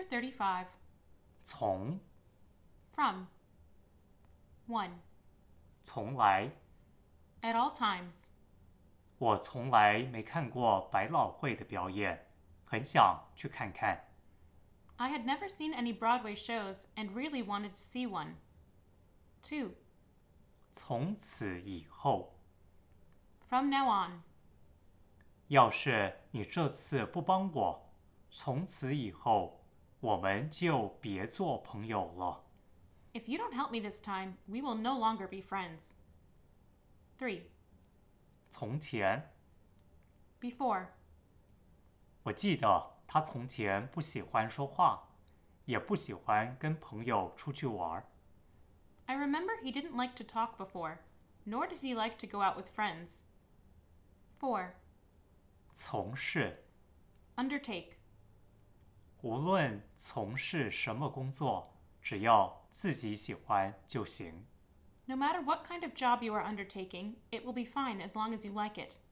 35. 从 From. 1. 从来 At all times. 我从来没看过百老汇的表演，很想去看看。 I had never seen any Broadway shows and really wanted to see one. 2. 从此以后， From now on. 要是你这次不帮我，从此以后我们就别做朋友了。 If you don't help me this time, we will no longer be friends. 3. 从前， Before. 我记得他从前不喜欢说话，也不喜欢跟朋友出去玩。 I remember he didn't like to talk before, nor did he like to go out with friends. 4. 从事， Undertake. 无论从事什么工作，只要自己喜欢就行。 No matter what kind of job you are undertaking, it will be fine as long as you like it.